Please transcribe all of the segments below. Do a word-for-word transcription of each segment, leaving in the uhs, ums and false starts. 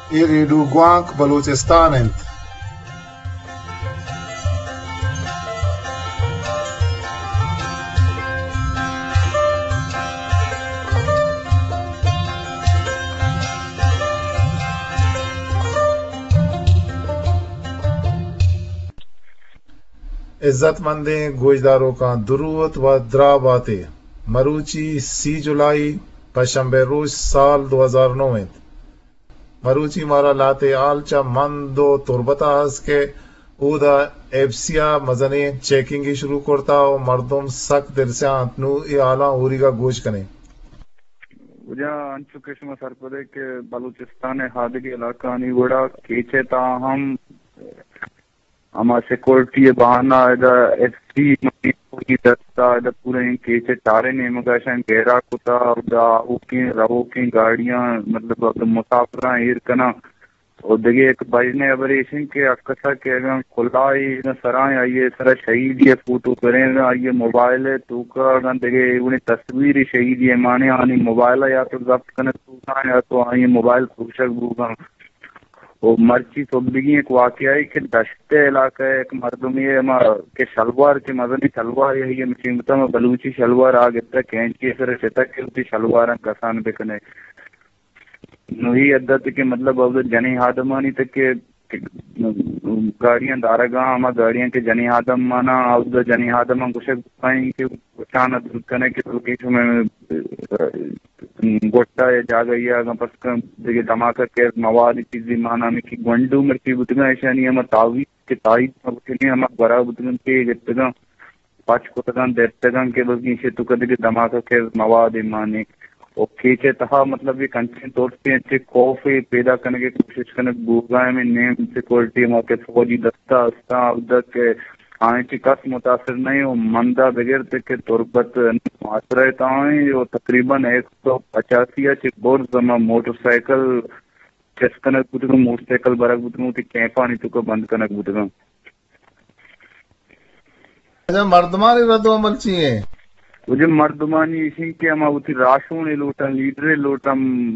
iridu guank Baluchistan. عزت مندیں گوجداروں کا درود و درا باتیں مروچی سی جولائی پشنبے روز سال دو ہزار نو مروچی مارا لاتے آلچا مندو تربتا ہس کے اودا ایبسیا مزنی چیکنگی شروع کرتا و مردم سک درسیاں اتنو ای آلان اوری کا گوش کنے وجہ انچو کشمہ سرپدے کے بلوچستان حادگی علاقہ نہیں وڑا کیچے تاہم اما سیکورٹی بہانہ ادا ایس ڈی پوری دستا ادا پورے کیچے چارے نے مگاشن گہرا کتا ادا اوکی رہو کی گاڑیاں مطلب مسافراں ایر کنا اور دیگه ایک بجنے ابریشن کے اکثر کے اگر کھلائی سرائیں آئیے سر شہید یہ فوٹو کریں آئیے موبائل ہے تو کا اگر دیگه انہیں تصویر شہید یہ مانے آنی موبائل یا تو ضبط کرنے تو یا تو آئیے موبائل پوشک بوگا وہ مرچی صبحگی ایک واقعہ ہے کہ دشتے علاقہ ہے ایک مردمی ہے کہ شلوار کے مدنی شلوار یہی ہے مچیمتا میں بلوچی شلوار آگے تک کینچ کی سر سے تک کہ شلوار کسان بکنے نوہی عدت کے مطلب اب جنی ہادمانی تک کہ گاڑیاں دارگاہ ہما گاڑیاں کے جنی ہادم مانا اب جنی ہادم ہم کچھ پائیں کہ چانت کنے کے لوکیشن میں گوٹا ہے جا گئی ہے پس دیکھے دھماکہ کے مواد چیزی مانا میں کی گنڈو مرچی بتگاں ایشانی ہما تاوی کے تائید مبتنی ہما برا بتگاں کے گتگاں پاچ کتگاں دیرتگاں کے بلکی سے تو کدے کے دھماکہ کے مواد مانے اور کھیچے تہا مطلب یہ کنچین طور پہ اچھے خوف پیدا کرنے کی کوشش کرنے بوگائے میں نیم سیکورٹی موقع فوجی دستہ استا ادھر کے آئیں چی کس متاثر نہیں ہو مندہ بغیر تک تربت معاصر رہتا ہیں وہ تقریباً ایک سو پچاسی چی بور زمان موٹر سائیکل چس کنک بودگا موٹر سائیکل برک بودگا تی کیمپانی تو کو بند کنک بودگا مردمانی رد و عمل چیئے مجھے مردمانی اسی کہ ہم اوٹھی راشون لوٹا لیڈر لوٹا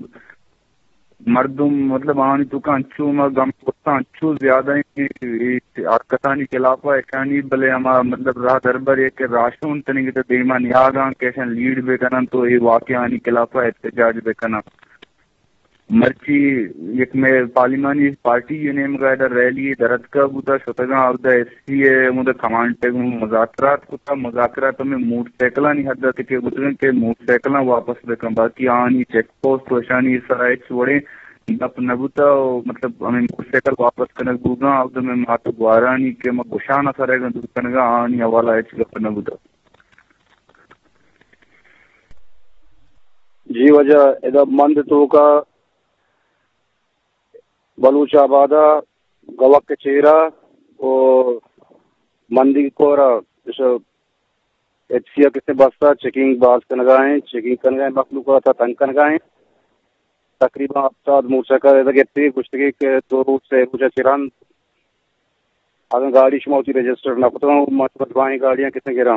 مردم مطلب آنی تو کا انچو ما گم پتا انچو زیادہ ہی آرکتانی خلافہ ایکانی بلے ہما مطلب راہ دربر ہے کہ راشون تنگی تو دیما نیاغان کیسن لیڈ بے کنن تو یہ واقعہ آنی خلافہ احتجاج بے کنن مرچی ایک میں پارلیمانی پارٹی یونیم کا ریلی دردگاہ بوتا شتگاں آبدا ایس سی اے مدہ کمانڈ مذاکرات کتا مذاکرات میں موٹر سائیکلہ نہیں حد تک گزرن کے موٹر سائیکلہ واپس بکن باقی آنی چیک پوسٹ وشانی سرائچ وڑے نپ نبوتا مطلب ہمیں موٹر سائیکل واپس کنک بوگاں آبدا میں ماتو گوارانی کے میں گشانہ سرائے گا دور کنگا آنی حوالہ ایچ گپ نبوتا جی وجہ ادب مند تو کا بلوچ آبادہ گوک کے چہرہ اور مندی کورا جیسے ایچ سی کسی بستا چیکنگ باز کنگائیں چیکنگ کنگائیں مخلوق کا تھا تنگ کنگائیں تقریباً افتاد موسیقہ ایسا کہتے ہیں کچھ تکی کہ دو روٹ سے کچھ چران اگر گاڑی شموتی رجسٹر نہ پتا ہوں مطلب بائیں گاڑیاں کتنے گرام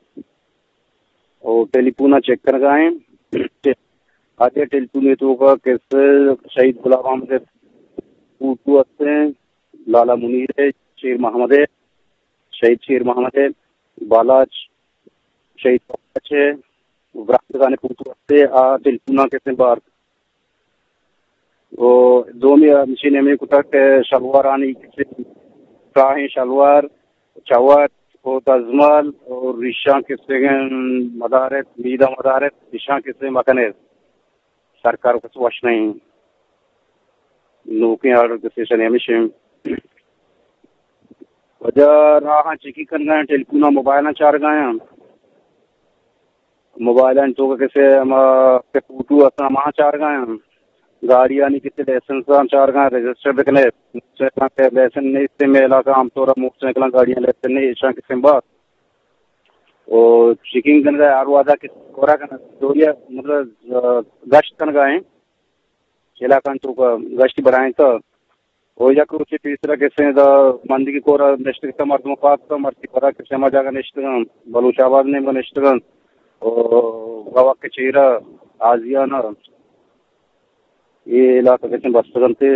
اور ٹیلی فونہ چیک کنگائیں آتے ٹیلی فون تو کا کیسے شہید غلام احمد فوٹو ہستے ہیں لالا منیر ہے شیر محمد ہے شہید شیر محمد ہے بالاج شہید بالاج ہے وراثت گانے فوٹو ہستے آ ٹیلیفونا کیسے بار وہ دو میں مشین میں کتا کہ شلوار آنی کسی کاہیں شلوار چوات اور تزمال اور رشاں کسے مدارت میدہ مدارت رشاں کسے مکنے سرکار کس وش نہیں نوکیں آرڈر کسی شنی ہمیشہ وجہ راہاں چکی کر گئے ٹیلیفونہ موبائلہ چار گئے موبائلہ تو کسے فوٹو اصلا ماں چار گئے گاڑی آنی کسی لیسنس چار گئے رجسٹر بکنے لیسن نہیں اس سے میں علاقہ عام طور موٹر سائیکل گاڑیاں لیسن نہیں اشاں کسی بات اور چیکنگ کر گئے آرو آدھا کسی کورا کرنا دوریا مطلب گشت کر گئے علاقہ تو کا گشت برائیں تو ہو جا کر تیسرا کیسے دا مندی کی کورا نشت کا مرد مفاد کا مرد کورا کیسے ما جاگا نشتگان بلوچ آباد نے میں نشتگان اور گوا کے چہرہ آزیانہ یہ علاقہ کیسے بس کرتے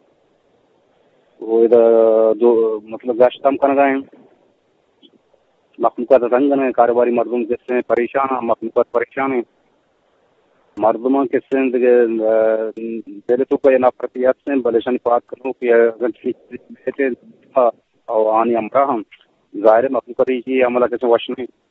وہ ادھر جو مطلب گشت ہم کر گئے ہیں مخلوقات رنگ ہیں کاروباری مردم کس سے پریشان ہیں مخلوقات پریشان ہیں مردموں کس سے دل تو کوئی نافرتیات سے بلشان بات کروں کہ اگر ٹھیک اور آنی امرا ہم ظاہر مخلوقات ہی عملہ کیسے وش نہیں